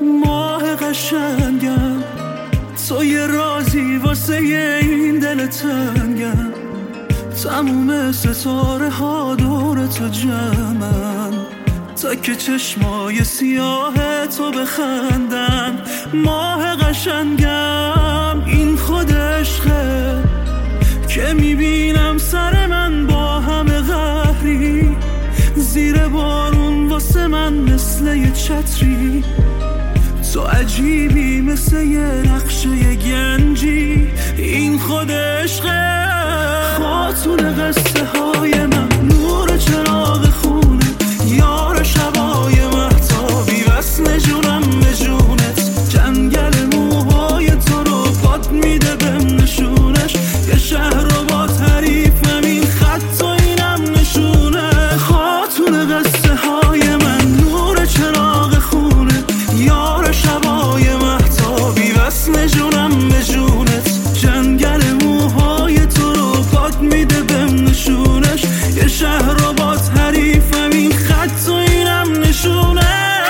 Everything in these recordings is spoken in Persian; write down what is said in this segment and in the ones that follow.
ماه قشنگم، تو یه رازی واسه این دل تنگم. تموم ستاره ها دور تو جمعن، تا که چشمای سیاه تو بخندن. ماه قشنگم این خود عشقه که میبینم سر من با همه قهری، زیر بارون واسه من مثل یه چتری. تو عجیبی مثل یه نقشه گنجی، این خود عشقه. خاتون قصه های من، نور چراغ خونه، یار شبای مهتابی، وصل جونم به جونت. جنگل موهای تو رو باد میده بهم نشونش، یه شهر رو با تعریفم، این خط و اینم نشونه. خاتون قصه های من، نور چراغ خونه، یار شبای مهتابی، وصل جونم به جونت. جنگل موهای تو رو باد میده بهم نشونش، یه شهر رو با تعریفم، این خط و اینم نشونش.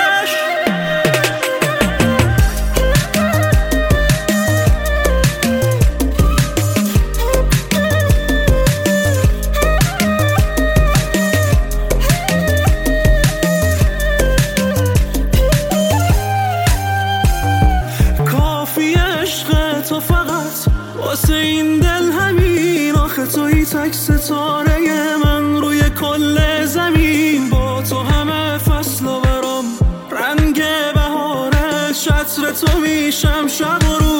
کافی عشق تو فقط واسه این دل همین، آخه توی تک ستاره من روی کل زمین. با تو همه فصل و برام رنگ بهاره، چتر تو میشم شب و روز.